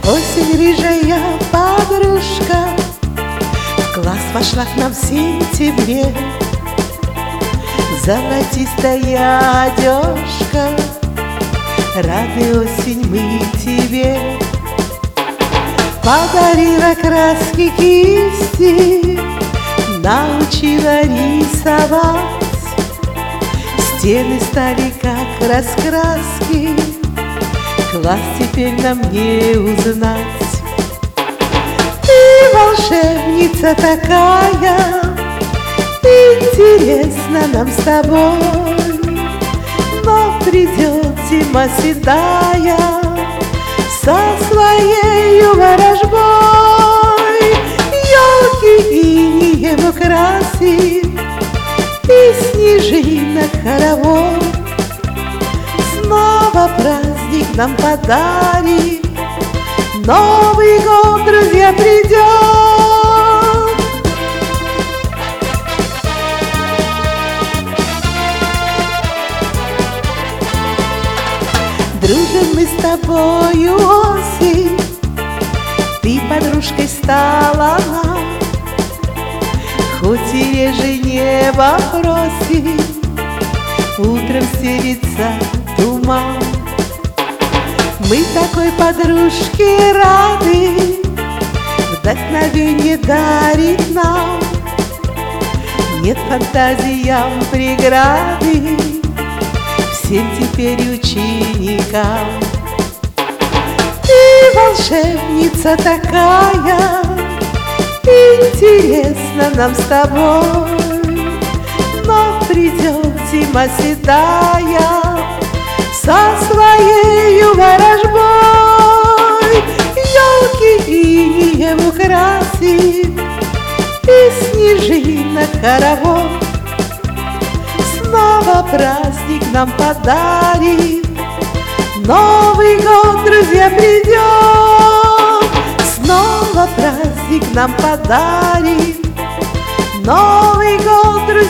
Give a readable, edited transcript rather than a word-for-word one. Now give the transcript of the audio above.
Осень, рыжая подружка, в класс вошла к нам в сентябре. Золотистая одежка, рады осень мы тебе. Подарила краски, кисти, научила рисовать. Стены стали как раскраски, класс теперь нам не узнать. Ты волшебница такая, интересно нам с тобой. Но придет зима седая со своей ворожбой. Елки инеем украсит и снежинок хоровод. Снова праздник нам подарит, Новый год, друзья, придет. Дружим мы с тобою, осень, ты подружкой стала нам. Хоть и реже небо просит, утром стелится туман. Мы такой подружке рады, вдохновенье дарит нам. Нет фантазиям преграды всем теперь ученикам. Ты волшебница такая, интересно нам с тобой. Но придет зима седая со своей ворожбой. Елки инеем украсит и снежинок хоровод. Снова праздник нам подарит, Новый год, друзья, придет. Снова праздник нам подарит, Новый год, друзья.